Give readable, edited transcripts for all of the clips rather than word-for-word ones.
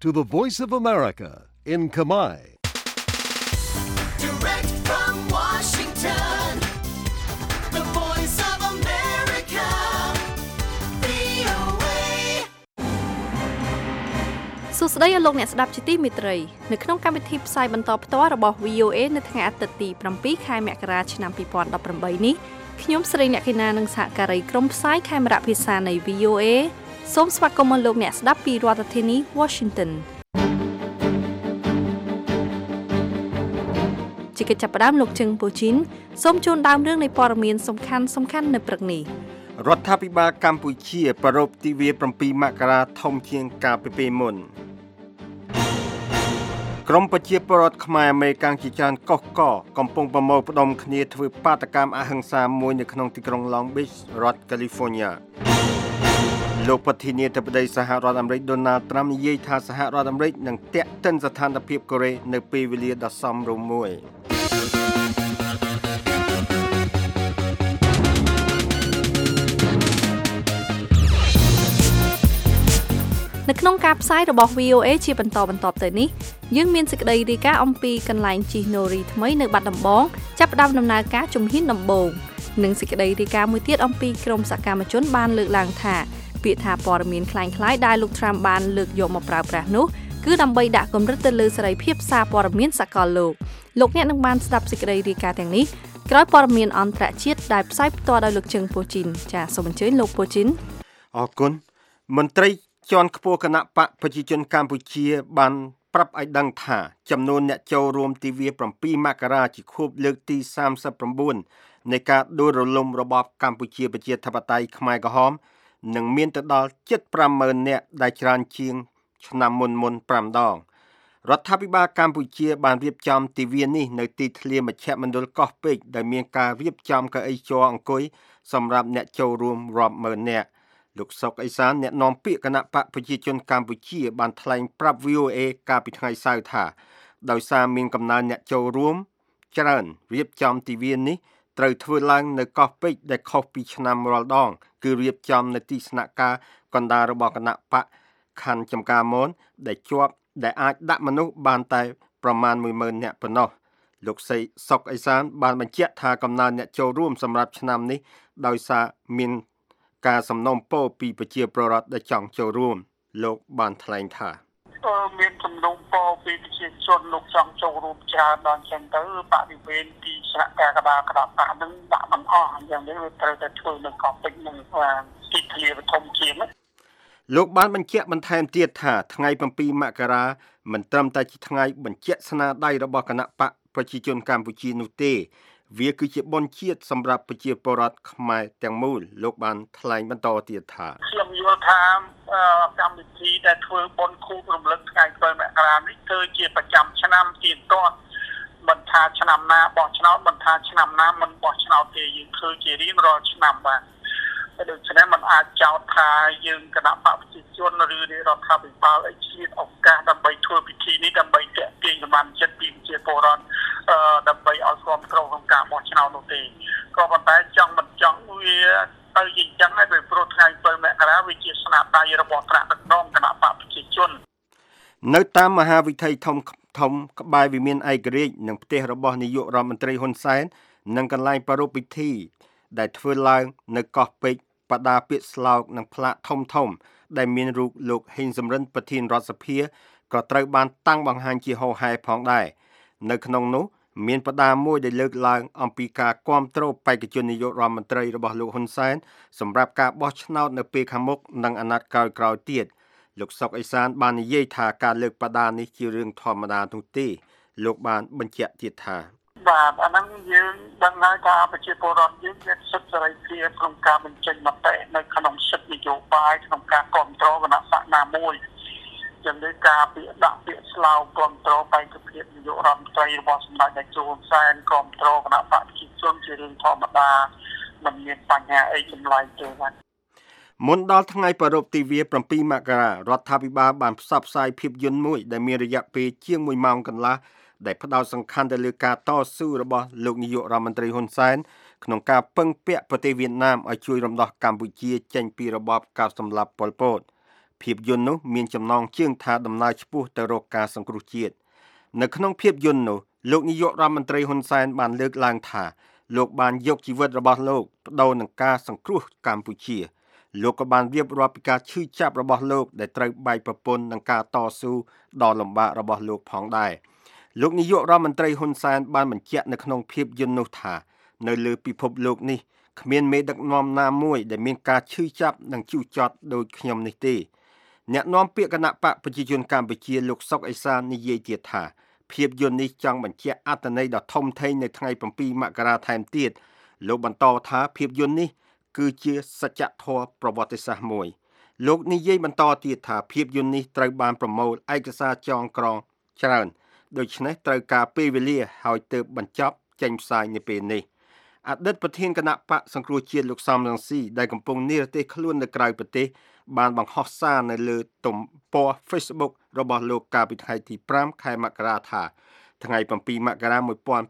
to the Voice of America in Khmer. Direct from Washington, the Voice of America, VOA. សួស្តីលោកអ្នកស្ដាប់ជាទីមេត្រីនៅក្នុងកម្មវិធីផ្សាយបន្តផ្ទាល់របស់ VOA នៅថ្ងៃអាទិត្យទី7ខែមករាឆ្នាំ2018នេះខ្ញុំស្រីអ្នកកេណានិងសហការីក្រុមផ្សាយខេមរៈភាសានៃ VOA សូមស្វាគមន៍លោកអ្នកស្ដាប់ពីរដ្ឋធានី Washington ជាកិច្ចចាប់ផ្ដើមលោកជឹងពូជីនសូមជូនដើមរឿងនៃព័ត៌មានសំខាន់នៅព្រឹកនេះរដ្ឋាភិបាលកម្ពុជាប្រារព្ធទិវា7មករាធំជាងកាលពីពេលមុនក្រមប្រជាពលរដ្ឋខ្មែរអាមេរិកជាច្រើនកុសកកំពុងប្រមូលផ្ដុំគ្នាធ្វើបាតកម្មអហិង្សាមួយនៅក្នុងទីក្រុង Long Beach រដ្ឋ California លោកប្រធានាធិបតីសហរដ្ឋអាមេរិក Donald Trump និយាយថាសហរដ្ឋអាមេរិកនឹងតាក់ទិនស្ថានភាពកូរ៉េនៅពេលវេលាដ៏សមរម្យមួយនៅក្នុងការផ្សាយរបស់ VOA ជាបន្តទៅនេះយើងមានសេចក្តីរាយការណ៍អំពីកន្លែងជិះ Nori ថ្មីនៅបាត់ដំបងចាប់ផ្ដើមដំណើរការជំហានដំបូងនិងសេចក្តីរាយការណ៍មួយទៀតអំពីក្រុមសកម្មជនបានលើកឡើងថាពាក្យថាព័ត៌មានคล้ายៗដែលលោក Trump បានលើកយកមកប្រើប្រាស់នោះគឺដើម្បីដាក់កម្រិតទៅលើសេរីភាពសារព័ត៌មានសកលលោកអ្នកនឹងបានស្ដាប់សេចក្តីរាយការណ៍ទាំងនេះក្រោយព័ត៌មានអន្តរជាតិដែលផ្សាយផ្ទាល់ដោយលោកជឹងពូជីនចាសសូមអញ្ជើញលោកពូជីនអរគុណមន្ត្រីជាន់ខ្ពស់គណៈបកប្រជាជនកម្ពុជាបានប្រាប់ឲ្យដឹងថាចំនួនអ្នកចូលរួមទិវា7មករាជាខួបលើកទី39នៃការដួលរលំរបបកម្ពុជាប្រជាធិបតេយ្យខ្មែរក្រហមនឹងមានទៅដល់ជិត 50,000 នាក់ដែលច្រើនជាងឆ្នាំមុន5ដងរដ្ឋាភិបាលកម្ពុជាបានរៀបចំទិវានេះនៅទីធ្លាមជ្ឈមណ្ឌលកោះពេជ្រដែលមានការរៀបចំកៅអីជ័រអង្គុយសម្រាប់អ្នកចូលរួមរាប់ម៉ឺននាក់លោកសុកអេសានអ្នកនាំពាក្យគណៈបកប្រជាជនកម្ពុជាបានថ្លែងប្រាប់ VOA កាលពីថ្ងៃសៅរ៍ថាដោយសារមានកំណើនអ្នកចូលរួមច្រើនរៀបចំទិវានេះត្រូវធ្វើឡើងនៅកោះពេជ្រដែលខុសពីឆ្នាំរាល់ដងគឺរៀបចំនៅទីស្នាក់ការកណ្ដាលរបស់គណៈបកខណ្ឌចំការមនដែលអាចដាក់មនុស្សបានតែប្រមាណ 10,000 នាក់ប៉ុណ្ណោះលោកសុកអេសានបានបញ្ជាក់ថាកំណើនអ្នកចូលរួមសម្រាប់ឆ្នាំនេះដោយសារមានការសំណូមពរពីប្រជាពលរដ្ឋដែលចង់ចូលរួមលោកបានថ្លែងថាមានសំណូមពរពីប្រជាជនលោកចង់ចូលរួមច្រើនដល់ចឹងទៅបរិវេណទីស្នាក់ការកណ្ដាលក្តាប់ហ្នឹងដាក់មិនអស់អញ្ចឹងនេះវាត្រូវតែធ្វើនៅកោះពេជ្រនឹងទីធ្លាធំជាងលោកបានបញ្ជាក់បន្ថែមទៀតថាថ្ងៃ7មករាមិនត្រឹមតែជាថ្ងៃបញ្ជាក់ស្នាដៃរបស់គណៈបកប្រជាជនកម្ពុជានោះទេវាគឺជាបុណ្យជាតិសម្រាប់ប្រជាពលរដ្ឋខ្មែរទាំងមូលលោកបានថ្លែងបន្តទៀតថាខ្ញុំយល់ថាកម្មវិធីដែលធ្វើបុណ្យខួបរំលឹកថ្ងៃ7មករានេះគឺជាប្រចាំឆ្នាំទៀងទាត់មិនថាឆ្នាំណាបោះឆ្នោតមិនថាឆ្នាំណាមិនបោះឆ្នោតទេយើងធ្វើជារៀងរាល់ឆ្នាំបាទដូច្នេះมันអាចចោទថាយើងគណៈបកប្រជាជនឬរដ្ឋាភិបាលឲ្យឆ្លៀតឱកាសដើម្បីធ្វើពិធីនេះដើម្បីទាក់ទាញសមាជិកពីប្រជាពលរដ្ឋដើម្បីឲ្យគ្រប់គ្រងក្នុងការបោះឆ្នោតនោះទេក៏ប៉ុន្តែចង់មិនចង់វាទៅជាអញ្ចឹងហើយព្រោះថ្ងៃ7មករាវាជាស្នាដៃរបស់ថ្នាក់ដឹកនាំគណៈបកប្រជាជននៅតាមមហាវិថីធំក្បែរវិមានឯករាជ្យនិងផ្ទះរបស់នាយករដ្ឋមន្ត្រីហ៊ុនសែននិងកន្លែងប្រារព្ធពិធីដែលធ្វើឡើងនៅកោះពេជ្របដាពាក្យស្លោកនិងផ្លាកធំដែលមានរូបលោកហេងសំរិនប្រធានរដ្ឋសភាក៏ត្រូវបានតាំងបង្ហាញជាហោហែផងដែរនៅក្នុងនោះមានបដាមួយដែលលើកឡើងអំពីការគាំទ្របេក្ខជននាយករដ្ឋមន្ត្រីរបស់លោកហ៊ុនសែនសម្រាប់ការបោះឆ្នោតនៅពេលខាងមុខនិងអាណត្តិក្រោយៗទៀតលោកសុកអេសានបាននិយាយថាការលើកបដានេះជារឿងធម្មតានោះទេលោកបានបញ្ជាក់ទៀតថាបាទអាហ្នឹងយើងដឹងហើយថាប្រជាពលរដ្ឋយើងមានសិទ្ធិសេរីភាពក្នុងការបញ្ចេញមតិនៅក្នុងសិទ្ធិនយោបាយក្នុងការគ្រប់គ្រងគណៈបកណាមួយយ៉ាងនេះការដាក់ពាក្យស្លោកគ្រប់គ្រងបេក្ខភាពនាយករដ្ឋមន្ត្រីរបស់សម្ដេចនាយកហ៊ុនសែនគ្រប់គ្រងគណៈបកប្រជាជនជារឿងធម្មតាមិនមានបញ្ហាអីចម្លែកទេបាទមុនដល់ថ្ងៃប្រារព្ធទិវា7មករារដ្ឋាភិបាលបានផ្សព្វផ្សាយភាពយន្តមួយដែលមានរយៈពេលជាង1ម៉ោងកន្លះដែលផ្ដោតសំខាន់ទៅលើការតស៊ូរបស់លោកនាយករដ្ឋមន្ត្រីហ៊ុនសែនក្នុងការពឹងពាក់ប្រទេសវៀតណាមឲ្យជួយរំដោះកម្ពុជាចេញពីរបបកាបសម្លាប់ប៉ុលពត ភាពភាពយន្តនោះមានចំណងជើងថាដំណើរឆ្ពោះទៅរកការសង្គ្រោះជាតិនៅក្នុងភាពយន្តនោះលោកនាយករដ្ឋមន្ត្រីហ៊ុនសែនបានលើកឡើងថាលោកបានយកជីវិតរបស់លោកបដូរនឹងការសង្គ្រោះកម្ពុជាលោកក៏បានរៀបរាប់ពីការឈឺចាប់របស់លោកដែលត្រូវបែកប្រពន្ធនឹងការតស៊ូដ៏លំបាករបស់លោកផងដែរលោកនាយករដ្ឋមន្ត្រីហ៊ុនសែនបានបញ្ជាក់នៅក្នុងភាពយន្តនោះថានៅលើពិភពលោកនេះគ្មានមេដឹកនាំណាមួយដែលមានការឈឺចាប់និងជូរចត់ដូចខ្ញុំនេះទេអ្នកនាំពាក្យគណៈបកប្រជាជនកម្ពុជាលោកសុកអេសាននិយាយទៀតថាភាពយន្តនេះចង់បញ្ជាក់អត្ថន័យដ៏ធំធេងនៅថ្ងៃ7មករាថែមទៀតលោកបន្តថាភាពយន្តនេះគឺជាសច្ចធម៌ប្រវត្តិសាស្ត្រមួយលោកនិយាយបន្តទៀតថាភាពយន្តនេះត្រូវបានប្រមូលឯកសារចងក្រងច្រើនដូច្នេះត្រូវការពេលវេលាហើយទើបបញ្ចប់ចេញផ្សាយនៅពេលនេះអតីតប្រធានគណៈបកសង្គ្រោះជាតិលោកសំរងស៊ីដែលកំពុងនិរទេសខ្លួននៅក្រៅប្រទេសបានបង្ហោះសារនៅលើទំព័រ Facebook របស់លោកកាលពីថ្ងៃទី5ខែមករាថាថ្ងៃ7មករា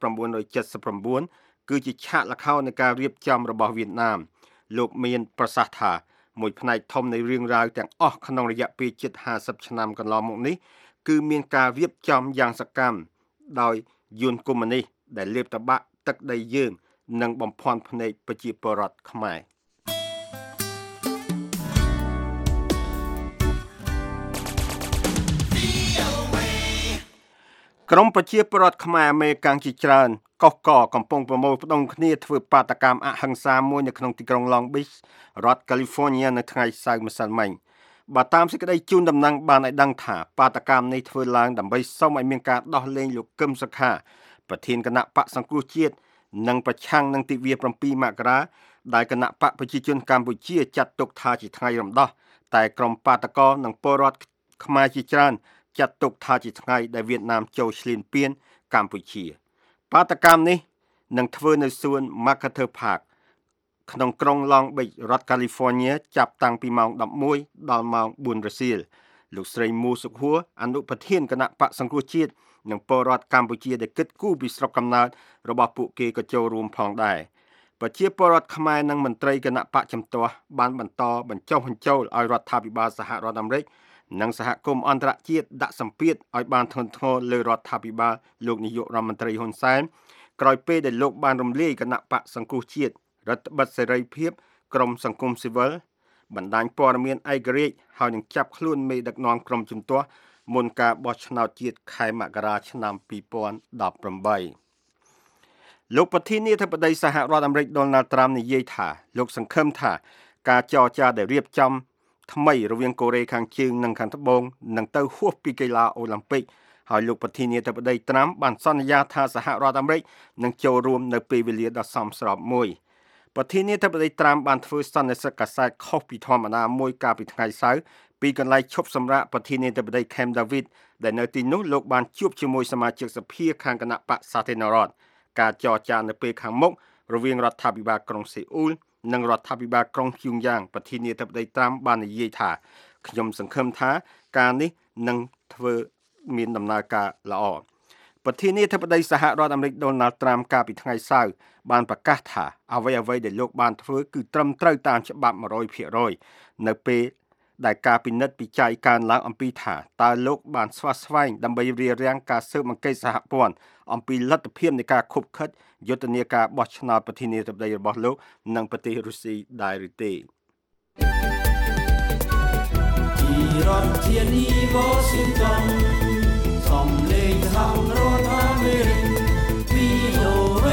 1979គឺជាឆាកល្ខោននៃការរៀបចំរបស់វៀតណាមលោកមានប្រសាសន៍ថាមួយផ្នែកធំនៃរឿងរ៉ាវទាំងអស់ក្នុងរយៈពេលជិត50ឆ្នាំកន្លងមកនេះគឺមានការរៀបចំយ៉ាងសកម្មដោយយន្តកុម្មុយនីសដែលលេបតបាក់ទឹកដីយើងនិងបំភាន់ភ្នែកប្រជាពលរដ្ឋខ្មែរក្រមប្រជាពលរដ្ឋខ្មែរអមេរិកជាច្រើនកុសកកំពុងប្រមូលផ្ដុំគ្នាធ្វើបាតកម្មអហិង្សាមួយនៅក្នុងទីក្រុង Long Beach រដ្ឋ California នៅថ្ងៃសៅរ៍ម្សិលមិញបើតាមសេចក្តីជូនដំណឹងបានឲ្យដឹងថាបាតកម្មនេះធ្វើឡើងដើម្បីសុំឲ្យមានការដោះលែងលោកកឹមសុខាប្រធានគណៈបកសង្គ្រោះជាតិនិងប្រឆាំងនឹងទិវា7មករាដែលគណៈបកប្រជាជនកម្ពុជាចាត់ទុកថាជាថ្ងៃរំដោះតែក្រុមបាតកោនិងពលរដ្ឋខ្មែរជាច្រើនចាត់ទុកថាជាថ្ងៃដែលវៀតណាមចូលឈ្លានពានកម្ពុជាបាតកម្មនេះនឹងធ្វើនៅសួន MacArthur Park ក្នុងក្រុង Long Beach រដ្ឋ California ចាប់តាំងពីម៉ោង11ដល់ម៉ោង4រសៀលលោកស្រីមូសុខួរអនុប្រធានគណៈបកសង្គ្រោះជាតិនិងពលរដ្ឋកម្ពុជាដែលគិតគូរពីស្រុកកំណើតរបស់ពួកគេក៏ចូលរួមផងដែរប្រជាពលរដ្ឋខ្មែរនិងមន្ត្រីគណៈបកជំទាស់បានបន្តបញ្ចុះបញ្ចូលឲ្យរដ្ឋាភិបាលសហរដ្ឋអាមេរិកនិងសហគមន៍អន្តរជាតិដាក់សម្ពាធឲ្យបានធ្ងន់ធ្ងរលើរដ្ឋាភិបាលលោកនាយករដ្ឋមន្ត្រីហ៊ុនសែនក្រោយពេលដែលលោកបានរំលាយគណៈបកសង្គ្រោះជាតិរដ្ឋបិទសេរីភាពក្រមសង្គមស៊ីវិលបណ្ដាញព័ត៌មានឯករាជ្យហើយនឹងចាប់ខ្លួនមេដឹកនាំក្រមជំទាស់មុនការបោះឆ្នោតជាតិខែមករាឆ្នាំ2018លោកប្រធានាធិបតីសហរដ្ឋអាមេរិក Donald Trump និយាយថាលោកសង្ឃឹមថាការចរចាដែលរៀបចំថ្មីរវាងកូរ៉េខាងជើងនិងខាងត្បូងនឹងទៅហួសពីកីឡាអូឡ িম্প ិកហើយលោកប្រធានាធិបតី Trump បានសន្យាថាសហរដ្ឋអាមេរិកនឹងចូលរួមនៅពេលវេលាដ៏សមស្របមួយប្រធានាធិបតី Trump បានធ្វើសន្និសីទកាសែតខុសពីធម្មតាមួយកាលពីថ្ងៃសៅរ៍ពីកន្លែងឈប់សម្រាកប្រធានាធិបតី Camp David ដែលនៅទីនោះលោកបានជួបជាមួយសមាជិកសភាខាងគណៈបកសាធារណរដ្ឋការចរចានៅពេលខាងមុខរវាងរដ្ឋាភិបាលក្រុងសេអ៊ូលនិងរដ្ឋាភិបាលក្រុងព្យុងយ៉ាងប្រធានាធិបតី Trump បាននិយាយថាខ្ញុំសង្ឃឹមថាការនេះនឹងធ្វើមានដំណើរការល្អប្រធានាធិបតីសហរដ្ឋអាមេរិក Donald Trump កាលពីថ្ងៃសៅរ៍បានប្រកាសថាអ្វីៗដែលលោកបានធ្វើគឺត្រឹមត្រូវតាមច្បាប់ 100% នៅពេលដែលការពិនិត្យពិច័យកើនឡើងអំពីថាតើលោកបានស្វាស្វែងដើម្បីរារាំងការស៊ើបអង្កេតសហព័ន្ធអំពីលទ្ធភាពនៃការខុបខិតយុទ្ធនាការបោះឆ្នោតប្រធានាធិបតីរបស់លោកនិងប្រទេសរុស្ស៊ីដែរឬទេពីរដ្ឋធានី Washington សំឡេងសហរដ្ឋអាមេរិក VOA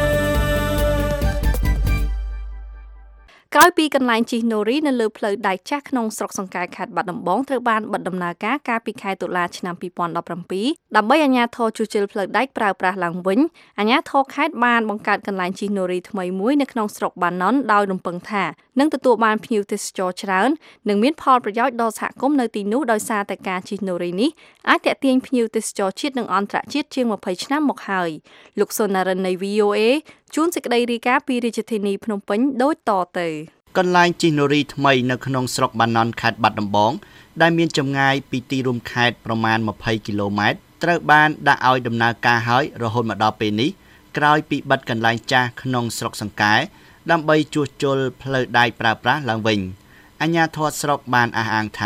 ក្រោយពីកន្លែងជិះណូរីនៅលើផ្លូវដែកចាស់ក្នុងស្រុកសង្កែខេត្តបាត់ដំបងត្រូវបានបិទដំណើរការកាលពីខែតុលាឆ្នាំ2017ដើម្បីអាជ្ញាធរជួសជុលផ្លូវដែកប្រើប្រាស់ឡើងវិញអាជ្ញាធរខេត្តបានបង្កើតកន្លែងជិះណូរីថ្មីមួយនៅក្នុងស្រុកបាណន់ដោយរំពឹងថានឹងទទួលបានភ្ញៀវទេសចរច្រើននិងមានផលប្រយោជន៍ដល់សហគមន៍នៅទីនោះដោយសារតែការជិះណូរីនេះអាចទាក់ទាញភ្ញៀវទេសចរជាតិនិងអន្តរជាតិជាង20ឆ្នាំមកហើយលោកសុណារិននៃ VOA ជួនសេចក្តីរាយការណ៍ពីរាជធានីភ្នំពេញដូចតទៅកន្លែងជិះណូរីថ្មីនៅក្នុងស្រុកបាណន់ខេត្តបាត់ដំបងដែលមានចម្ងាយពីទីរួមខេត្តប្រមាណ20គីឡូម៉ែត្រត្រូវបានដាក់ឲ្យដំណើរការហើយរហូតមកដល់ពេលនេះក្រោយពីបិទកន្លែងចាស់ក្នុងស្រុកសង្កែដើម្បីជួសជុលផ្លូវដែកប្រើប្រាស់ឡើងវិញអាជ្ញាធរស្រុកបានអះអាងថា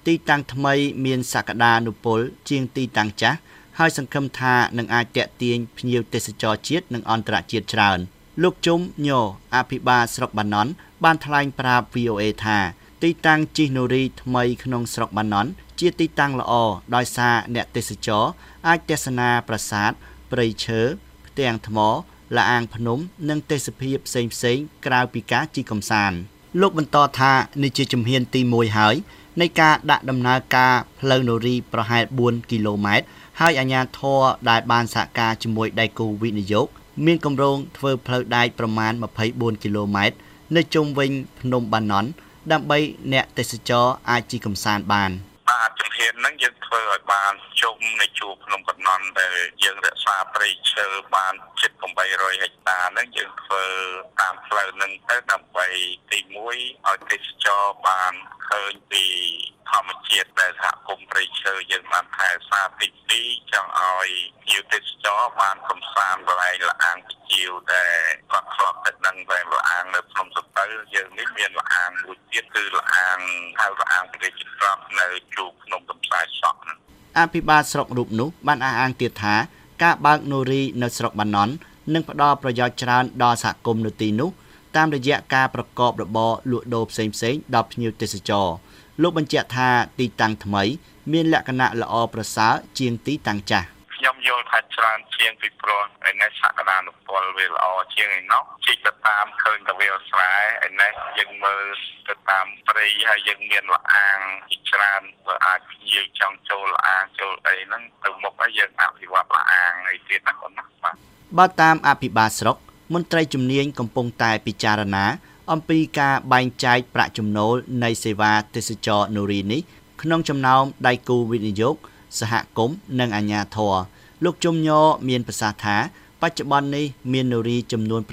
ទីតាំងថ្មីមានសក្តានុពលជាងទីតាំងចាស់ហើយសង្ឃឹមថានឹងអាចទាក់ទាញភ្ញៀវទេសចរជាតិនិងអន្តរជាតិច្រើនលោកជុំញោអភិបាលស្រុកបាណន់បានថ្លែងប្រាប់ VOA ថាទីតាំងជីណូរីថ្មីក្នុងស្រុកបាណន់ជាទីតាំងល្អដោយសារអ្នកទេសចរអាចទស្សនាប្រាសាទព្រៃឈើផ្ទាំងថ្មលាអាងភ្នំនិងទេសភាពផ្សេងៗក្រៅពីការជិះកម្សាន្តលោកបន្តថានេះជាជំហានទី1ហើយនៃការដាក់ដំណើរការផ្លូវនរីប្រហែល4គីឡូម៉ែត្រហើយអាជ្ញាធរដែលបានសហការជាមួយដៃគូវិនិយោគមានគម្រោងធ្វើផ្លូវដែកប្រមាណ24គីឡូម៉ែត្រនៅជុំវិញភ្នំបាណន់ដើម្បីអ្នកទេសចរអាចជិះកម្សាន្តបានជំហានហ្នឹងយើងធ្វើឲ្យបានជុំនៃជួរភ្នំបាណន់ដែលយើងរក្សាព្រៃឈើបានជិត800ហិកតាហ្នឹងយើងធ្វើតាមផ្លូវហ្នឹងទៅដើម្បីទី1ឲ្យទេសចរបានឃើញពីធម្មជាតិដែលសហគមន៍ព្រៃឈើយើងបានថែរក្សាទី2ចង់ឲ្យភ្ញៀវទេសចរបានកម្សាន្តកន្លែងលាអាងជាវដែលគាត់ធ្លាប់តែដឹងតែលាអាងនៅភ្នំសំពៅយើងនេះមានលាអាងមួយទៀតគឺលាអាងហៅលាអាងព្រះរាជទ្រព្យនៅជួរភ្នំកំសាយសក់ហ្នឹងអភិបាលស្រុករូបនោះបានអះអាងទៀតថាការបើកនូរីនៅស្រុកបាណន់នឹងផ្ដល់ប្រយោជន៍ច្រើនដល់សហគមន៍នៅទីនោះតាមរយៈការប្រកបរបរលក់ដូរផ្សេងៗដល់ភ្ញៀវទេសចរលោកបញ្ជាក់ថាទីតាំងថ្មីមានលក្ខណៈល្អប្រសើរជាងទីតាំងចាស់ខ្ញុំយល់ថាច្រើនជាងពីព្រោះឯនេះសក្តានុពលវាល្អជាងឯនោះជីកទៅតាមឃើញតែវាស្រែឯនេះយើងមើលទៅតាមព្រៃហើយយើងមានលាអាងជាច្រើនបើអាចភ្ញៀវចង់ចូលលាអាងចូលអីហ្នឹងទៅមុខហើយយើងអភិវឌ្ឍលាអាងអីទៀតណាបងណាបើតាមអភិបាលស្រុកមន្ត្រីជំនាញកំពុងតែពិចារណាអំពីការបែងចែកប្រាក់ចំណូលនៃសេវាទេសចរនូរីនេះក្នុងចំណោមដៃគូវិនិយោគសហគមន៍និងអាជ្ញាធរលោកជុំញោមានប្រសាសន៍ថាបច្ចុប្បន្ននេះមាននូរីចំនួន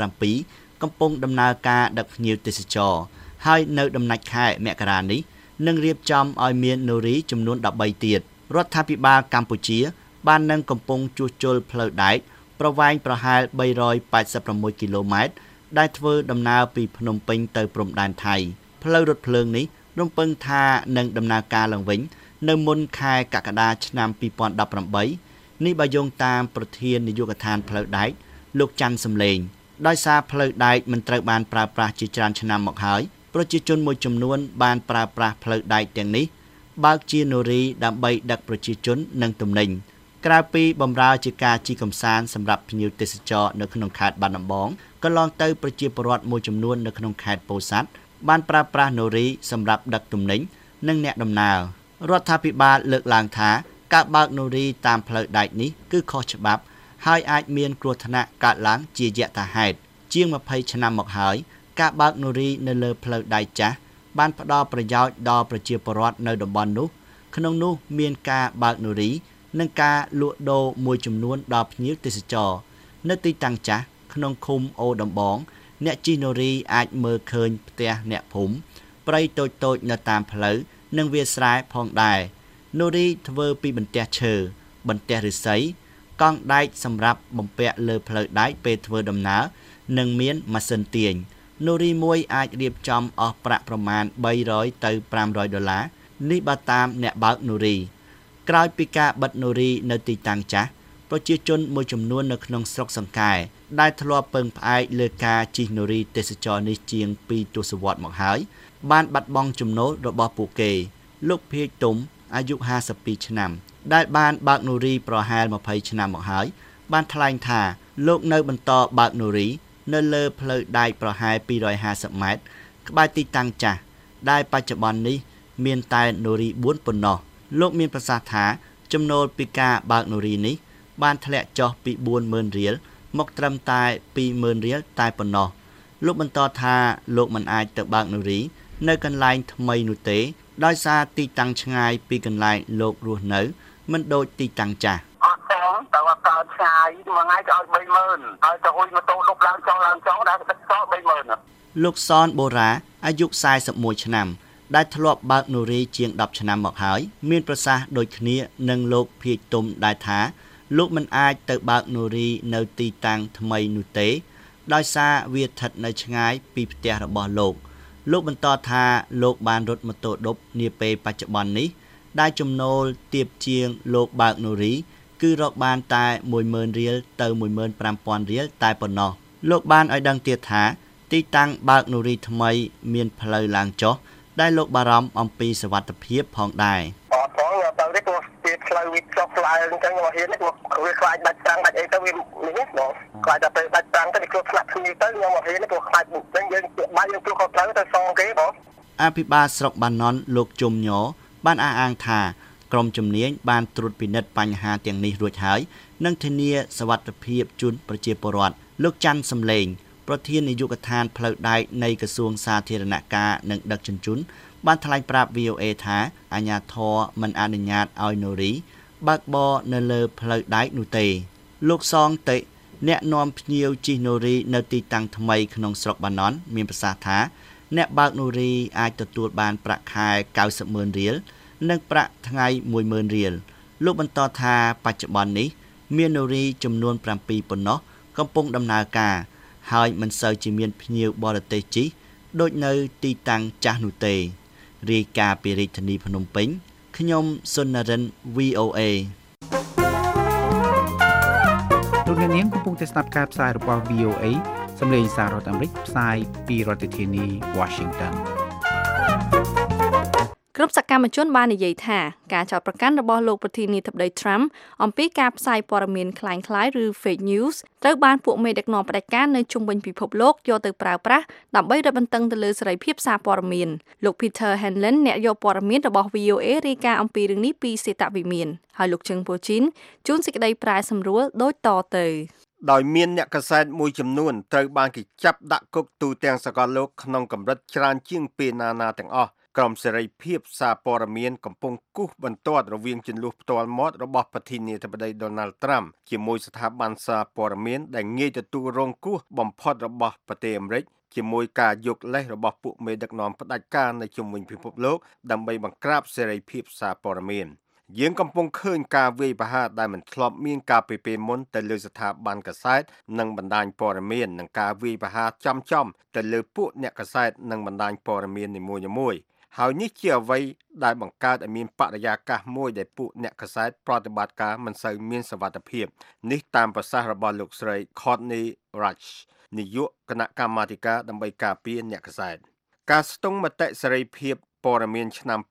7កំពុងដំណើរការដឹកភ្ញៀវទេសចរហើយនៅដំណាច់ខែមករានេះនឹងរៀបចំឲ្យមាននូរីចំនួន13ទៀតរដ្ឋាភិបាលកម្ពុជាបាននឹងកំពុងជួសជុលផ្លូវដែកប្រវែងប្រហែល386គីឡូម៉ែត្រដែលធ្វើដំណើរពីភ្នំពេញទៅព្រំដែនថៃផ្លូវរថភ្លើងនេះរំពឹងថានឹងដំណើរការឡើងវិញនៅមុនខែកក្កដាឆ្នាំ2018នេះបើយោងតាមប្រធាននាយកដ្ឋានផ្លូវដែកលោកច័ន្ទសំឡេងដោយសារផ្លូវដែកមិនត្រូវបានប្រើប្រាស់ជាច្រើនឆ្នាំមកហើយប្រជាជនមួយចំនួនបានប្រើប្រាស់ផ្លូវដែកទាំងនេះបើកជានូរីដើម្បីដឹកប្រជាជននិងទំនិញក្រៅពីបម្រើជាការជិះកម្សាន្តសម្រាប់ភ្ញៀវទេសចរនៅក្នុងខេត្តបាត់ដំបងកន្លងទៅប្រជាពលរដ្ឋមួយចំនួននៅក្នុងខេត្តពោធិ៍សាត់បានប្រើប្រាស់នូរីសម្រាប់ដឹកទំនិញនិងអ្នកដំណើររដ្ឋាភិបាលលើកឡើងថាការបើកនូរីតាមផ្លូវដែកនេះគឺខុសច្បាប់ហើយអាចមានគ្រោះថ្នាក់កើតឡើងជាយថាហេតុជាង20ឆ្នាំមកហើយការបើកនូរីនៅលើផ្លូវដែកចាស់បានផ្ដល់ប្រយោជន៍ដល់ប្រជាពលរដ្ឋនៅតំបន់នោះក្នុងនោះមានការបើកនូរីនិងការលក់ដូរមួយចំនួនដល់ភ្ញៀវទេសចរនៅទីតាំងចាស់ក្នុងឃុំអូដំបងអ្នកជិះនូរីអាចមើលឃើញផ្ទះអ្នកភូមិព្រៃតូចៗនៅតាមផ្លូវនិងវាលស្រែផងដែរនូរីធ្វើពីបន្ទះឈើបន្ទះឫស្សីកង់ដែកសម្រាប់បំពាក់លើផ្លូវដែកពេលធ្វើដំណើរនិងមានម៉ាស៊ីនទាញនូរីមួយអាចរៀបចំអស់ប្រាក់ប្រមាណ$300ទៅ$500នេះបើតាមអ្នកបើកនូរីក្រោយពីការបិទនូរីនៅទីតាំងចាស់ប្រជាជនមួយចំនួននៅក្នុងស្រុកសង្កែដែលធ្លាប់ពឹងផ្អែកលើការជិះនូរីទេសចរនេះជាង2ទសវត្សរ៍មកហើយបានបាត់បង់ចំណូលរបស់ពួកគេលោកភៀកទុំអាយុ52ឆ្នាំដែលបានបើកនូរីប្រហែល20ឆ្នាំមកហើយបានថ្លែងថាលោកនៅបន្តបើកនូរីនៅលើផ្លូវដែកប្រហែល250ម៉ែត្រក្បែរទីតាំងចាស់ដែលបច្ចុប្បន្ននេះមានតែនូរី4ប៉ុណ្ណោះលោកមានប្រសាសន៍ថាចំណូលពីការបើកនូរីនេះបានធ្លាក់ចុះពី40000រៀលមកត្រឹមតែ20000រៀលតែប៉ុណ្ណោះលោកបន្តថាលោកមិនអាចទៅបើកនូរីនៅកន្លែងថ្មីនោះទេដោយសារទីតាំងឆ្ងាយពីកន្លែងលោករស់នៅមិនដូចទីតាំងចាស់អត់ទាំងតែว่าកើតឆ្ងាយមួយថ្ងៃក៏ឲ្យ30000ហើយទៅអុយម៉ូតូលុបឡើងចុះដែរទឹកចោល30000 លោកសនបូរ៉ាអាយុ41ឆ្នាំដែលធ្លាប់បើកនូរីជាង10ឆ្នាំមកហើយមានប្រសាសន៍ដូចគ្នានឹងលោកភៀកទុំដែលថាលោកមិនអាចទៅបើកនូរីនៅទីតាំងថ្មីនោះទេដោយសារវាស្ថិតនៅឆ្ងាយពីផ្ទះរបស់លោកលោកបន្តថាលោកបានរត់ម៉ូតូឌុបនាពេលបច្ចុប្បន្ននេះដែលចំណូលទាបជាងលោកបើកនូរីគឺរកបានតែ10000រៀលទៅ15000រៀលតែប៉ុណ្ណោះលោកបានឲ្យដឹងទៀតថាទីតាំងបើកនូរីថ្មីមានផ្លូវឡើងចុះដែលលោកបារម្ភអំពីសុវត្ថិភាពផងដែរបងបើនេះក៏វាផ្លូវវាចុះឡើងអញ្ចឹងមកហ៊ាននេះវាខ្លាចដាច់តាំងដាច់អីទៅវានេះបងខ្លាចតែពេលដាច់តាំងទៅវាគ្រោះថ្នាក់គ្នាទៅខ្ញុំមកហ៊ាននេះក៏ខ្លាចអញ្ចឹងយើងបាយយើងព្រោះខុសផ្លូវទៅសងគេបងអភិបាលស្រុកបាណន់លោកជុំញបានអះអាងថាក្រុមជំនាញបានត្រួតពិនិត្យបញ្ហាទាំងនេះរួចហើយនិងធានាសុវត្ថិភាពជូនប្រជាពលរដ្ឋលោកច័ន្ទសំឡេងប្រធាននាយកដ្ឋានផ្លូវដែកនៃក្រសួងសាធារណការនិងដឹកជញ្ជូនបានថ្លែងប្រាប់ VOA ថាអាជ្ញាធរមិនអនុញ្ញាតឲ្យនូរីបើកបរនៅលើផ្លូវដែកនោះទេលោកសងតិអ្នកនាំភ្ញៀវជិះនូរីនៅទីតាំងថ្មីក្នុងស្រុកបាណន់មានប្រសាសន៍ថាអ្នកបើកនូរីអាចទទួលបានប្រាក់ខែ900,000រៀលនិងប្រាក់ថ្ងៃ10000រៀលលោកបន្តថាបច្ចុប្បន្ននេះមាននូរីចំនួន7ប៉ុណ្ណោះកំពុងដំណើរការហើយមិនសូវជាមានភ្ញៀវបរទេសជិះដូចនៅទីតាំងចាស់នោះទេរាយការណ៍ពីរាជធានីភ្នំពេញខ្ញុំសុននរិន VOA លោកអ្នកនាងកំពុងតែស្ដាប់ការផ្សាយរបស់ VOA សម្លេងសាររដ្ឋអាមេរិកផ្សាយពីរដ្ឋធានី Washington ក្រុមសកម្មជនបាននិយាយថាការចោទប្រកាន់របស់លោកប្រធានាធិបតី Trump អំពីការផ្សាយព័ត៌មានคล้ายៗឬ fake news ត្រូវបានពួកមេដឹកនាំផ្ដាច់ការនៅជុំវិញពិភពលោកយកទៅប្រើប្រាស់ដើម្បីរឹតបន្តឹងទៅលើសេរីភាពសារព័ត៌មានលោក Peter Hanlon អ្នកយកព័ត៌មានរបស់ VOA រាយការណ៍អំពីរឿងនេះពីសេតវិមានហើយលោកជឹងពូជីនជួនសេចក្តីប្រែសម្រួលដូចតទៅដោយមានអ្នកកាសែតមួយចំនួនត្រូវបានគេចាប់ដាក់គុកទូទាំងសកលលោកក្នុងកម្រិតច្រើនជាងពេលណាទាំងអស់ក្រមសេរីភាពសារព័ត៌មានកំពុងគូសបន្ទាត់រវាងជន្លោះផ្ទាល់មាត់របស់ប្រធានាធិបតី Donald Trump ជាមួយស្ថាប័នសារព័ត៌មានដែលងាយទទួលរងគ្រោះបំផុតរបស់ប្រទេសអាមេរិកជាមួយការយកលេសរបស់ពួកមេដឹកនាំផ្ដាច់ការនៅជុំវិញពិភពលោកដើម្បីបង្ក្រាបសេរីភាពសារព័ត៌មានយើងកំពុងឃើញការវាយប្រហារដែលមិនធ្លាប់មានកាលពីពេលមុនទៅលើស្ថាប័នកាសែតនិងបណ្ដាញព័ត៌មាននិងការវាយប្រហារចំទៅលើពួកអ្នកកាសែតនិងបណ្ដាញព័ត៌មាននីមួយៗហើយនេះជាអ្វីដែលបង្កើតឲ្យមានបរិយាកាសមួយដែលពួកអ្នកកាសែតប្រតិបត្តិការមិនសូវមានសុវត្ថិភាពនេះតាមប្រសាសន៍របស់លោកស្រី Courtney Radsch នាយកគណៈកម្មាធិការដើម្បីការពារអ្នកកាសែតការស្ទង់មតិសេរីភាពព័ត៌មានឆ្នាំ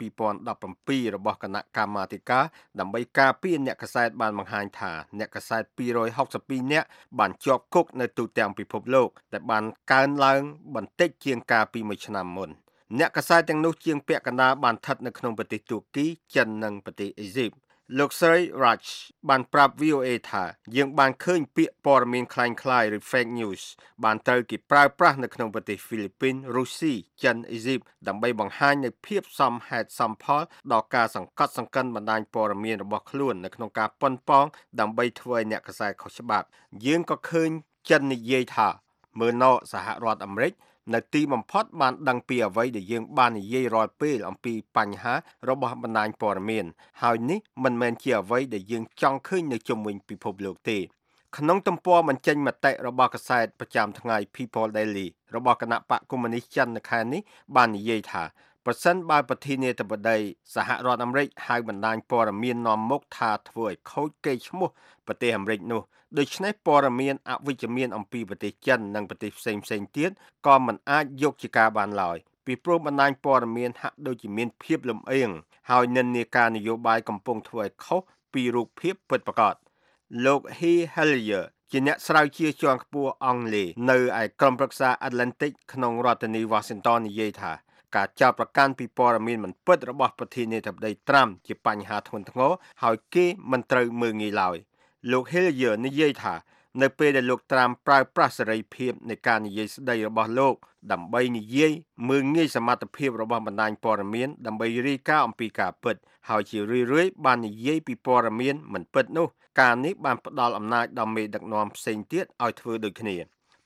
2017របស់គណៈកម្មាធិការដើម្បីការពារអ្នកកាសែតបានបង្ហាញថាអ្នកកាសែត262នាក់បានជាប់គុកនៅទូទាំងពិភពលោកដែលបានកើនឡើងបន្តិចជាងកាលពី1ឆ្នាំមុនអ្នកកាសែតទាំងនោះជាងពាក់កណ្ដាលបានស្ថិតនៅក្នុងប្រទេសទូគីចិននិងប្រទេសអ៊ីស៊ីបលោកស្រី Radsch បានប្រាប់ VOA ថាយើងបានឃើញពាក្យព័ត៌មានคล้ายៗឬ fake news បានត្រូវគេប្រើប្រាស់នៅក្នុងប្រទេសហ្វីលីពីនរុស្ស៊ីចិនអ៊ីស៊ីបដើម្បីបង្ហាញនូវភាពសមហេតុសមផលដល់ការសង្កត់សង្កិនបណ្ដាញព័ត៌មានរបស់ខ្លួននៅក្នុងការប៉ុនប៉ងដើម្បីធ្វើឲ្យអ្នកកាសែតខុសច្បាប់យើងក៏ឃើញចិននិយាយថាមើលណសហរដ្ឋអាមេរិកនៅទីបំផុតបានដឹងពីអ្វីដែលយើងបាននិយាយរាល់ពេលអំពីបញ្ហារបស់បណ្ដាញព័ត៌មានហើយនេះមិនមែនជាអ្វីដែលយើងចង់ឃើញនៅជុំវិញពិភពលោកទេក្នុងទំព័របញ្ចេញមតិរបស់កាសែតប្រចាំថ្ងៃ People Daily របស់គណៈបកកុម្មុយនីសចិននៅខែនេះបាននិយាយថាប្រសិនបើប្រធានាធិបតីសហរដ្ឋអាមេរិកហៅបណ្ដាញព័ត៌មាននាំមុខថាធ្វើឲ្យខូចកេរ្តិ៍ឈ្មោះប្រទេសអាមេរិកនោះដូច្នេះព័ត៌មានអវិជ្ជមានអំពីប្រទេសចិននិងប្រទេសផ្សេងទៀតក៏មិនអាចយកជាការបានឡើយពីព្រោះបណ្ដាញព័ត៌មានហាក់ដូចជាមានភាពលំអៀងហើយនិន្នាការនយោបាយកំពុងធ្វើឲ្យខុសពីរូបភាពពិតប្រាកដលោក Hellier ជាអ្នកស្រាវជ្រាវជាន់ខ្ពស់អង់គ្លេសនៅឯក្រុមប្រឹក្សា Atlantic ក្នុងរដ្ឋធានី Washington និយាយថាការចោទប្រកាន់ពីព័ត៌មានមិនពិតរបស់ប្រធានាធិបតី Trump ជាបញ្ហាធ្ងន់ធ្ងរហើយគេមិនត្រូវមើលងាយឡើយលោក Hellier និយាយថានៅពេលដែលលោក Trump ប្រើប្រាស់សេរីភាពនៃការនិយាយស្ដីរបស់លោកដើម្បីនិយាយមើលងាយសមត្ថភាពរបស់បណ្ដាញព័ត៌មានដើម្បីរាយការណ៍អំពីការពិតហើយជារឿយៗបាននិយាយពីព័ត៌មានមិនពិតនោះការនេះបានផ្ដល់អំណាចដល់មេដឹកនាំផ្សេងទៀតឲ្យធ្វើដូចគ្នា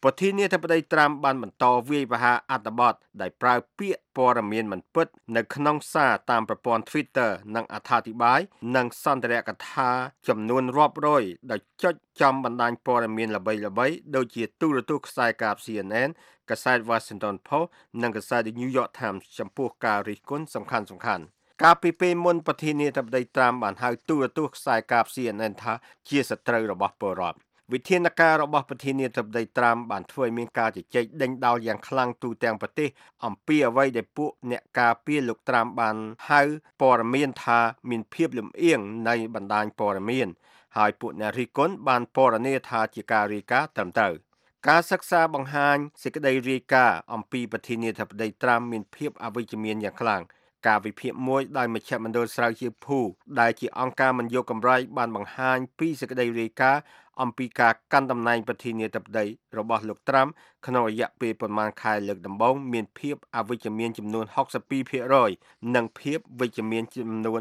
ប្រធានាធិបតីត្រាំបានបន្តវាយប្រហារអត្ថបទដែលប្រើពាក្យព័ត៌មានមិនពិតនៅក្នុងសារតាមប្រព័ន្ធ Twitter និងអត្ថាធិប្បាយនិងសន្ទរកថាចំនួនរាប់រយដោយចុចចំបណ្ដាញព័ត៌មានល្បីៗដូចជាទូរទស្សន៍ខ្សែកាប CNN កាសែត Washington Post និងកាសែត New York Times ចំពោះការរិះគន់សំខាន់ៗកាលពីពេលមុនប្រធានាធិបតីត្រាំបានហៅទូរទស្សន៍ខ្សែកាប CNN ថាជាសត្រូវរបស់ពលរដ្ឋវិធានការរបស់ប្រធានាធិបតីត្រាំបានធ្វើឲ្យមានការជជែកដេញដោលយ៉ាងខ្លាំងទូទាំងប្រទេសអំពីអ្វីដែលពួកអ្នកការពារលោកត្រាំបានហៅព័ត៌មានថាមានភាពលំអៀងនៃបណ្ដាញព័ត៌មានហើយពួកអ្នករិះគន់បានពណ៌នាថាជាការរាយការណ៍ត្រឹមត្រូវការសិក្សាបង្ហាញសេចក្តីរាយការណ៍អំពីប្រធានាធិបតីត្រាំមានភាពអវិជ្ជមានយ៉ាងខ្លាំងការវិភាគមួយដោយមជ្ឈមណ្ឌលស្រាវជ្រាវភូដែលជាអង្គការមិនយកកម្រៃបានបង្ហាញពីសេចក្តីរាយការណ៍អំពីការកាន់តំណែងប្រធានាធិបតីរបស់លោកត្រាំក្នុងរយៈពេលប្រមាណខែលើកដំបូងមានភាពអវិជ្ជមានចំនួន 62% និងភាពវិជ្ជមានចំនួន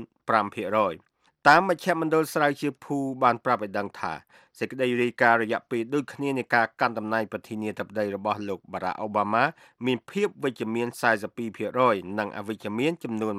5%តាមមជ្ឈមណ្ឌលស្រាវជ្រាវភូបានប្រាប់ឲ្យដឹងថាសេចក្តីរាយការណ៍រយៈពេលដូចគ្នានៃការកាន់តំណែងប្រធានាធិបតីរបស់លោកបារ៉ាក់អូបាម៉ាមានភាពវិជ្ជមាន 42% និងអវិជ្ជមានចំនួន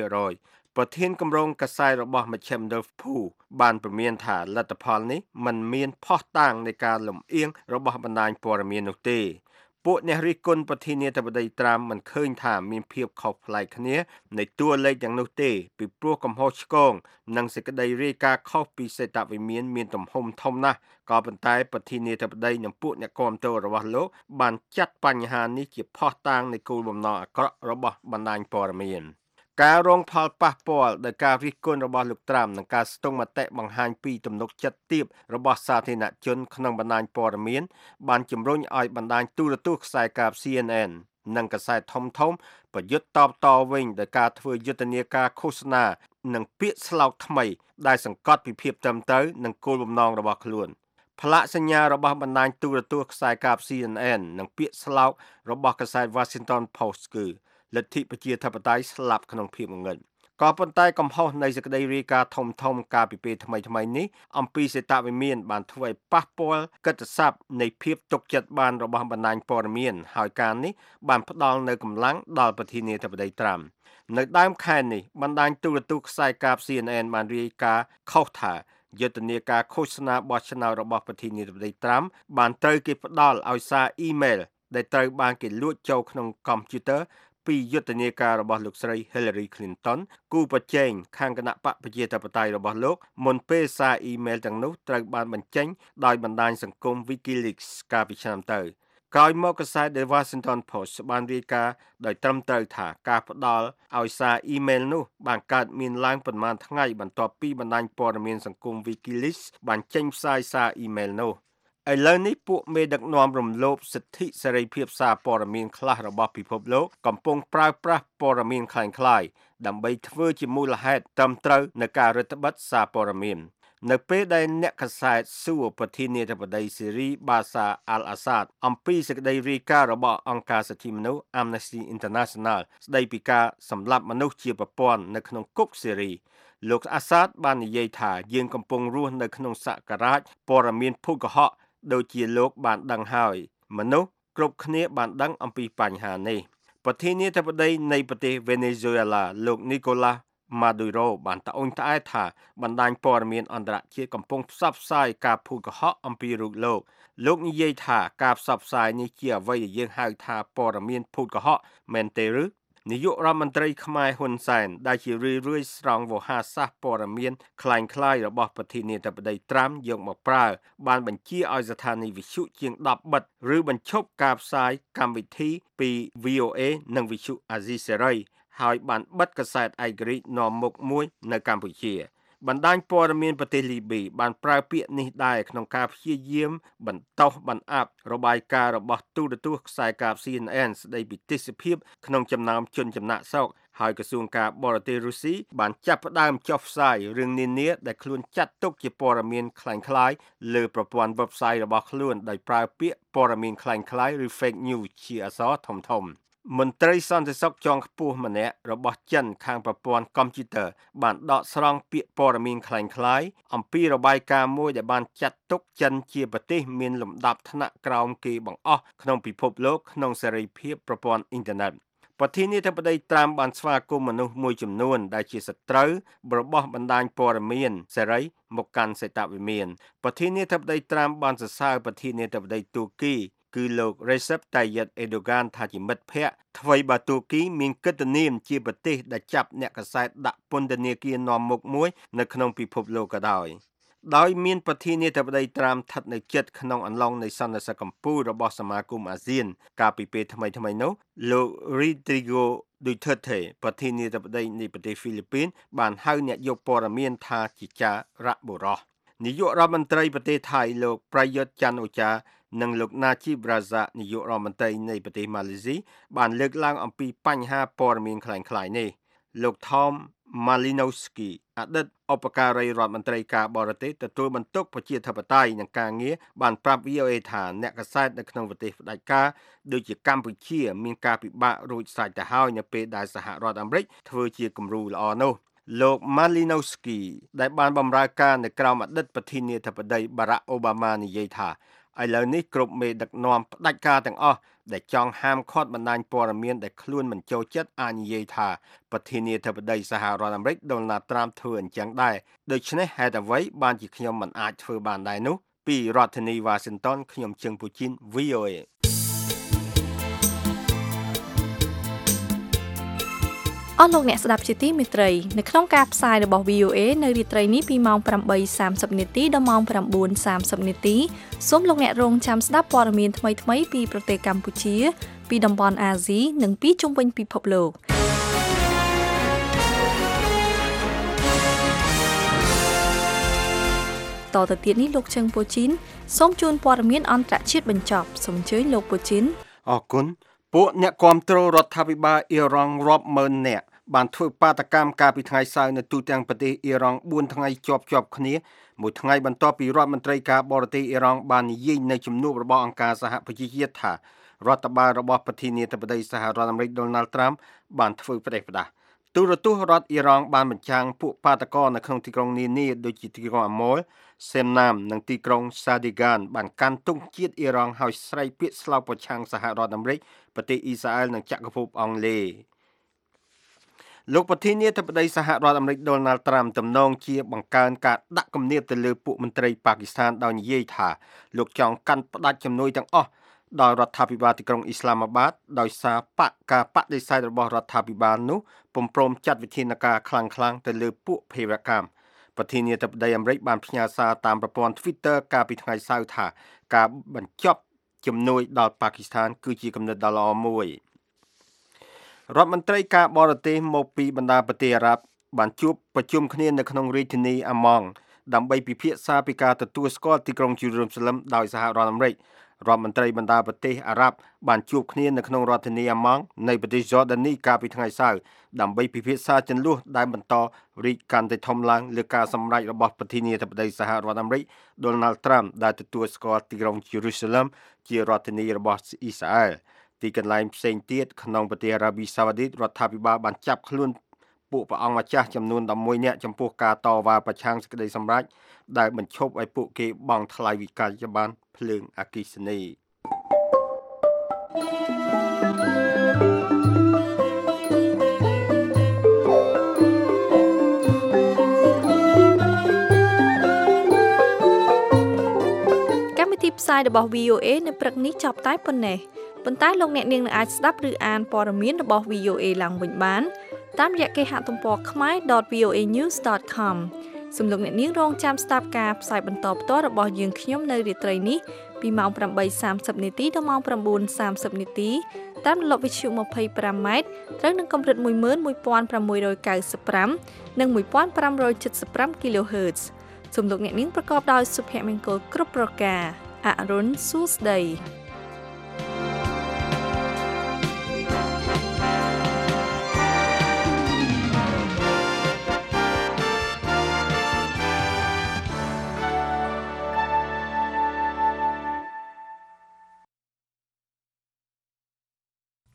20%ប្រធានគម្រោងកាសែតរបស់មជ្ឈមណ្ឌលភូបានព្រមានថាលទ្ធផលនេះមិនមានផុសតាងនៃការលំអៀងរបស់បណ្ដាញព័ត៌មាននោះទេពួកអ្នករិះគន់ប្រធានាធិបតីត្រាំមិនឃើញថាមានភាពខុសប្លែកគ្នានៃតួលេខទាំងនោះទេពីព្រោះកំហុសឆ្គងនិងសេចក្តីរាយការណ៍ខុសពីសេតវិមានមានទំហំធំណាស់ក៏ប៉ុន្តែប្រធានាធិបតីនិងពួកអ្នកគាំទ្ររបស់លោកបានចាត់បញ្ហានេះជាផុសតាងនៃគោលបំណងអាក្រក់របស់បណ្ដាញព័ត៌មានការរងផលប៉ះពាល់ដោយការរិះគន់របស់លោកត្រាំនិងការស្ទង់មតិបង្ហាញពីទំនុកចិត្តទាបរបស់សាធារណជនក្នុងបណ្ដាញព័ត៌មានបានជំរុញឲ្យបណ្ដាញទូរទស្សន៍ខ្សែកាប CNN និងកាសែតធំៗប្រយុទ្ធតបតវិញដោយការធ្វើយុទ្ធនាការឃោសនានិងពាក្យស្លោកថ្មីដែលសង្កត់ពីភាពត្រឹមត្រូវនិងគោលបំណងរបស់ខ្លួនផ្លាកសញ្ញារបស់បណ្ដាញទូរទស្សន៍ខ្សែកាប CNN និងពាក្យស្លោករបស់កាសែត Washington Post គឺលទ្ធិប្រជាធិបតេយ្យស្លាប់ក្នុងភាពងងឹតក៏ប៉ុន្តែកំហុសនៃសេចក្តីរាយការណ៍ធំៗកាលពីពេលថ្មីៗនេះអំពីសេតវិមានបានធ្វើឲ្យប៉ះពាល់កិត្តិស័ព្ទនៃភាពទុកចិត្តបានរបស់បណ្ដាញព័ត៌មានហើយការនេះបានផ្ដល់នូវកម្លាំងដល់ប្រធានាធិបតីត្រាំនៅដើមខែនេះបណ្ដាញទូរទស្សន៍ខ្សែកាប CNN បានរាយការណ៍ខុសថាយុទ្ធនាការឃោសនាបោះឆ្នោតរបស់ប្រធានាធិបតីត្រាំបានត្រូវគេផ្ដល់ឲ្យសារអ៊ីមែលដែលត្រូវបានគេលួចចូលក្នុងកុំព្យូទ័រពីយុទ្ធនាការរបស់លោកស្រី Hillary Clinton គូប្រជែងខាងគណៈបកប្រជាធិបតេយ្យរបស់លោកមុនពេលសារអ៊ីមែលទាំងនោះត្រូវបានបញ្ចេញដោយបណ្ដាញសង្គម WikiLeaks កាលពីឆ្នាំទៅក្រោយមកកាសែត The Washington Post បានរាយការណ៍ដោយត្រឹមត្រូវថាការផ្ដល់ឲ្យសារអ៊ីមែលនោះបានកើតមានឡើងប្រមាណថ្ងៃបន្ទាប់ពីបណ្ដាញព័ត៌មានសង្គម WikiLeaks បានចេញផ្សាយសារអ៊ីមែលនោះឥឡូវនេះពួកមេដឹកនាំរំលោភសិទ្ធិសេរីភាពសារព័ត៌មានខ្លះរបស់ពិភពលោកកំពុងប្រើប្រាស់ព័ត៌មានคล้ายៗដើម្បីធ្វើជាមូលហេតុត្រឹមត្រូវនៃការរដ្ឋបិទសារព័ត៌មាននៅពេលដែលអ្នកកាសែតសួរប្រធានាធិបតីស៊េរីបាសាអាល់អាសាដអំពីសេចក្តីរាយការណ៍របស់អង្គការសិទ្ធិមនុស្ស Amnesty International ស្តីពីការសម្លាប់មនុស្សជាប្រព័ន្ធនៅក្នុងគុកស៊េរីលោកអាសាដបាននិយាយថាយើងកំពុងរស់នៅក្នុងសករាជព័ត៌មានភូតកុហកដូចជាលោកបានដឹងហើយមនុស្សគ្រប់គ្នាបានដឹងអំពីបញ្ហានេះប្រធានាធិបតីនៃប្រទេសវេណេស៊ុយអេឡាលោក Nicolas Maduro បានត្អូញត្អែថាបណ្ដាញព័ត៌មានអន្តរជាតិកំពុងផ្សព្វផ្សាយការភូតកុហកអំពីរូបលោកនិយាយថាការផ្សព្វផ្សាយនេះជាអ្វីដែលយើងហៅថាព័ត៌មានភូតកុហកមែនទេឬនាយករដ្ឋមន្ត្រីខ្មែរហ៊ុនសែនដែលជារឿយៗស្រង់វោហារសាស្ត្រព័ត៌មានคล้ายៗរបស់ប្រធានាធិបតីត្រាំយកមកប្រើបានបញ្ជាឲ្យស្ថានីយ៍វិទ្យុជាង10បិទឬបញ្ឈប់ការផ្សាយកម្មវិធីពី VOA និងវិទ្យុអាស៊ីសេរីហើយបានបិទកាសែតឯករាជ្យនាំមុខមួយនៅកម្ពុជាបណ្ដាញព័ត៌មានប្រទេសលីប៊ីបានប្រើពាក្យនេះដែរក្នុងការព្យាយាមបន្តោសបណ្អាប់របាយការណ៍របស់ទូរទស្សន៍ខ្សែកាប CNN ស្ដីពីទេសភាពក្នុងចំណោមជនចំណាក់ស្រុកហើយក្រសួងការបរទេសរុស្ស៊ីបានចាប់ផ្ដើមចុះផ្សាយរឿងនានាដែលខ្លួនចាត់ទុកជាព័ត៌មានคล้ายៗលើប្រព័ន្ធ website របស់ខ្លួនដោយប្រើពាក្យព័ត៌មានคล้ายៗឬ fake news ជាអក្សរធំៗមន្ត្រីសន្តិសុខជាន់ខ្ពស់ម្នាក់របស់ចិនខាងប្រព័ន្ធកុំព្យូទ័របានដកស្រង់ពាក្យព័ត៌មានคล้ายៗអំពីរបាយការណ៍មួយដែលបានចាត់ទុកចិនជាប្រទេសមានលំដាប់ថ្នាក់ក្រោមគេបង្អស់ក្នុងពិភពលោកក្នុងសេរីភាពប្រព័ន្ធអ៊ីនធឺណិតប្រធានាធិបតីត្រាំបានស្វាគមន៍មនុស្សមួយចំនួនដែលជាសត្រូវរបស់បណ្ដាញព័ត៌មានសេរីមកកាន់សេតវិមានប្រធានាធិបតីត្រាំបានសរសើរប្រធានាធិបតីទូគីគឺលោក Recep Tayyip Erdogan ថាជាមិត្តភ័ក្តិថ្មីបើទូគីមានកិត្តិនាមជាប្រទេសដែលចាប់អ្នកកាសែតដាក់ពន្ធនាគារនាំមុខមួយនៅក្នុងពិភពលោកក៏ដោយមានប្រធានាធិបតីត្រាំស្ថិតនៅជិតក្នុងអន្លង់នៃសន្និសីទកម្ពុជារបស់សមាគមអាស៊ានកាលពីពេលថ្មីៗនោះលោក Rodrigo Duterte ប្រធានាធិបតីនៃប្រទេសហ្វីលីពីនបានហៅអ្នកយកព័ត៌មានថាជាចារៈបុរសនាយករដ្ឋមន្ត្រីប្រទេសថៃលោកប្រយុទ្ធច័ន្ទអូចានិងលោកណាជីបរ៉ាហ្សានាយករដ្ឋមន្ត្រីនៃប្រទេសម៉ាឡេស៊ីបានលើកឡើងអំពីបញ្ហាព័ត៌មានคล้ายៗនេះលោក Tom Malinowski អតីតឧបការីរដ្ឋមន្ត្រីការបរទេសទទួលបន្ទុកប្រជាធិបតេយ្យនិងការងារបានប្រាប់ VOA ថាអ្នកកាសែតនៅក្នុងប្រទេសផ្ដាច់ការដូចជាកម្ពុជាមានការពិបាករួចស្រេចទៅហើយនៅពេលដែលសហរដ្ឋអាមេរិកធ្វើជាគំរូល្អនោះលោក Malinowski ដែលបានបម្រើការនៅក្រោមអតីតប្រធានាធិបតី Barack Obama និយាយថាឥឡូវនេះគ្រប់មេដឹកនាំផ្ដាច់ការទាំងអស់ដែលចង់ហាមឃាត់បណ្ដាញព័ត៌មានដែលខ្លួនមិនចូលចិត្តអាចនិយាយថាប្រធានាធិបតីសហរដ្ឋអាមេរិក Donald Trump ធ្វើអញ្ចឹងដែរដូច្នេះហេតុអ្វីបានជាខ្ញុំមិនអាចធ្វើបានដែរនោះពីរដ្ឋធានី Washington ខ្ញុំជឹងពូជីន VOA អស់លោកអ្នកស្ដាប់ជាទីមេត្រីនៅក្នុងការផ្សាយរបស់ VOA នៅរាត្រីនេះពីម៉ោង 8:30 នាទីដល់ម៉ោង 9:30 នាទីសូមលោកអ្នករងចាំស្ដាប់ព័ត៌មានថ្មីៗពីប្រទេសកម្ពុជាពីតំបន់អាស៊ីនិងពីជុំវិញពិភពលោកតទៅទៀតនេះលោកជឹងពូជីនសូមជូនព័ត៌មានអន្តរជាតិបញ្ចប់សូមអញ្ជើញលោកពូជីនអរគុណពួកអ្នកគាំទ្ររដ្ឋាភិបាលអ៊ីរ៉ង់រាប់ម៉ឺននាក់បានធ្វើបាតកម្មកាលពីថ្ងៃសៅរ៍នៅទូទាំងប្រទេសអ៊ីរ៉ង់4ថ្ងៃជាប់គ្នាមួយថ្ងៃបន្ទាប់ពីរដ្ឋមន្ត្រីការបរទេសអ៊ីរ៉ង់បាននិយាយនៅជំនួបរបស់អង្គការសហប្រជាជាតិថារដ្ឋបាលរបស់ប្រធានាធិបតីសហរដ្ឋអាមេរិក Donald Trump បានធ្វើផ្ដេសផ្ដាសទូរទស្សន៍រដ្ឋអ៊ីរ៉ង់បានបញ្ចាំងពួកបាតកោនៅក្នុងទីក្រុងនានាដូចជាទីក្រុងអាម៉ូលសេមណាមនិងទីក្រុងសាឌីហ្គានបានកាន់ទង់ជាតិអ៊ីរ៉ង់ហើយស្រែកពាក្យស្លោកប្រឆាំងសហរដ្ឋអាមេរិកប្រទេសអ៊ីស្រាអែលនិងចក្រភពអង់គ្លេសលោកប្រធានាធិបតីសហរដ្ឋអាមេរិក Donald Trump ទំនងជាបង្កើនការដាក់គំនាបទៅលើពួកមន្ត្រីប៉ាគីស្ថានដោយនិយាយថាលោកចង់កាន់ផ្ដាច់ជំនួយទាំងអស់ដោយរដ្ឋាភិបាលទីក្រុងអ៊ីស្លាមាបាតដោយសាការបដិសេធរបស់រដ្ឋាភិបាលនោះពុំព្រមចាត់វិធានការខ្លាំងៗទៅលើពួកភេរវកម្មប្រធានាធិបតីអាមេរិកបានផ្ញើសារតាមប្រព័ន្ធ Twitter កាលពីថ្ងៃសៅរ៍ថាការបញ្ចប់ជំនួយដល់ប៉ាគីស្ថានគឺជាគំនិតដ៏ល្អមួយរដ្ឋមន្ត្រីការបរទេសមកពីបណ្ដាប្រទេសអារ៉ាប់បានជួបប្រជុំគ្នានៅក្នុងរាជធានីអាម៉ង់ដើម្បីពិភាក្សាពីការទទួលស្គាល់ទីក្រុងយេរូសាឡឹមដោយសហរដ្ឋអាមេរិករដ្ឋមន្ត្រីបណ្ដាប្រទេសអារ៉ាប់បានជួបគ្នានៅក្នុងរដ្ឋធានីអាម៉ង់នៃប្រទេស Jordan កាលពីថ្ងៃសៅរ៍ដើម្បីពិភាក្សាជម្លោះដែលបន្តរីកកាន់តែធំឡើងលើការសម្រេចរបស់ប្រធានាធិបតីសហរដ្ឋអាមេរិក Donald Trump ដែលទទួលស្គាល់ទីក្រុងយេរូសាឡឹមជារដ្ឋធានីរបស់អ៊ីស្រាអែលទីកន្លែងផ្សេងទៀតក្នុងប្រទេសអារ៉ាប៊ីសាអូឌីតរដ្ឋាភិបាលបានចាប់ខ្លួនពួកព្រះអង្គម្ចាស់ចំនួន11នាក់ចំពោះការតវ៉ាប្រឆាំងសេចក្តីសម្រេចដែលបញ្ឈប់ឲ្យពួកគេបង់ថ្លៃវិកលប័ណ្ណភ្លើងអគ្គិសនីកម្មវិធីផ្សាយរបស់ VOA នៅព្រឹកនេះចប់តែប៉ុណ្ណេះប៉ុន្តែលោកអ្នកនាងអាចស្ដាប់ឬអានព័ត៌មានរបស់ VOA ឡើងវិញបានតាមរយៈគេហទំព័រ khmer.voanews.com សូមលោកអ្នកនាងរងចាំស្ដាប់ការផ្សាយបន្តផ្ទាល់របស់យើងខ្ញុំនៅរាត្រីនេះពីម៉ោង 8:30 នាទីដល់ម៉ោង 9:30 នាទីតាមរលកវិទ្យុ 25 ម៉ែត្រត្រូវនឹងកម្រិត 11695 និង 1575 kHz សូមលោកអ្នកនាងប្រកបដោយសុភមង្គលគ្រប់ប្រការអរុនសួស្តី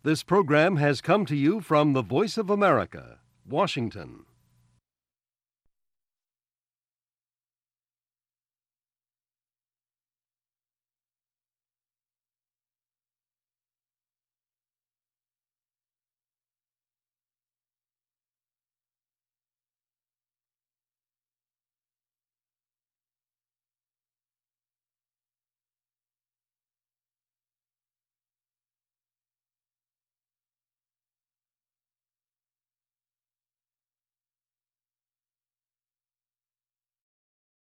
This program has come to you from the Voice of America, Washington.